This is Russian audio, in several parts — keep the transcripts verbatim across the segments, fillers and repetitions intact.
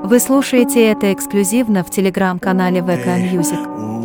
Вы слушаете это эксклюзивно в телеграм-канале вэ ка Music.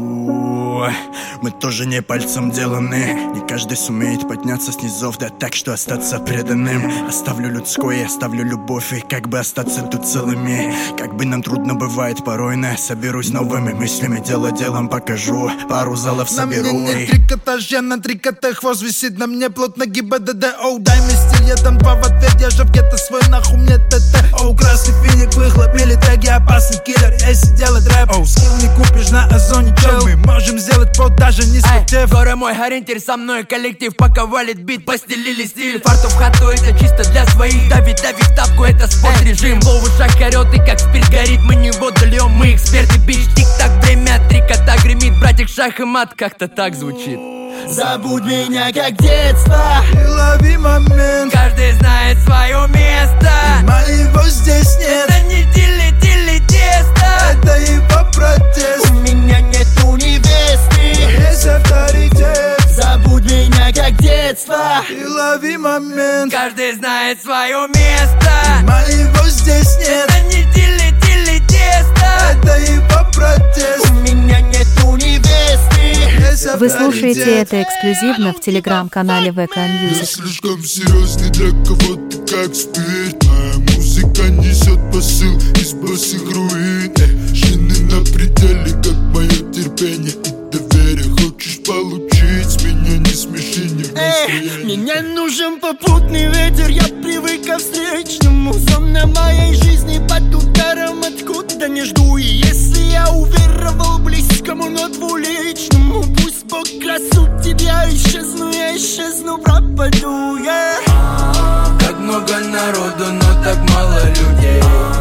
Мы тоже не пальцем деланы. Не каждый сумеет подняться с низов, да так, что остаться преданным. Оставлю людское, оставлю любовь, и как бы остаться тут целыми. Как бы нам трудно бывает порой, но я соберусь новыми мыслями. Дело делом покажу, пару залов соберу. На мне нет трикотажа, на трикоте хвост висит на мне плотно ГИБДД. Оу, дай мне стиль, я дам два в ответ. Я же в гетто свой, нахуй мне ТТ. Оу, красный финик, выхлоп, милитеги, опасный киллер. Если делать рэп, оу, скилл не купишь на озоне, чел. Мы можем сделать под даже не схотев. Горы мой ориентир, со мной коллектив, пока валит бит, постелили стиль. Фарту в хату, это чисто для своих. Давид, давид тапку, это спорт-режим. Лов в ушах орёт, и как спирт горит. Мы не воду льем, мы эксперты, бич. Тик-так, время, три кота гремит. Братик, шах и мат, как-то так звучит. Забудь меня, как детство, и лови момент. Каждый знает свое место, и моего здесь нет. Это не тили-тили тесто, это его протест. У меня нету невесты, есть авторитет. Забудь меня, как детство, и лови момент. Каждый знает свое место, и моего здесь нет. Это не тили-тили тесто, это его протест. У меня нету невесты. Вы слушаете это эксклюзивно в телеграм-канале вэ ка Я Music. слишком серьезный для кого-то, как спирт. Моя музыка несет посыл из босых руин. Эй, шины на пределе, как мое терпение и доверие. Хочешь получить с меня, не смеши, не в настроении. Мне нужен попутный ветер, я привык ко встречному. Зона моей жизни под ударом, откуда не жду. И если я уверовал близкому, но двуличному, пусть Бог красу тебя, исчезну, я исчезну, пропаду, yeah. Как много народу, но так мало людей.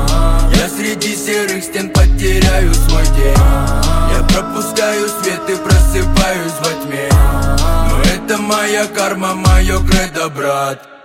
Я среди серых стен потеряю свой день. Я пропускаю свет и просыпаюсь во тьме. Но это моя карма, мое кредо, брат.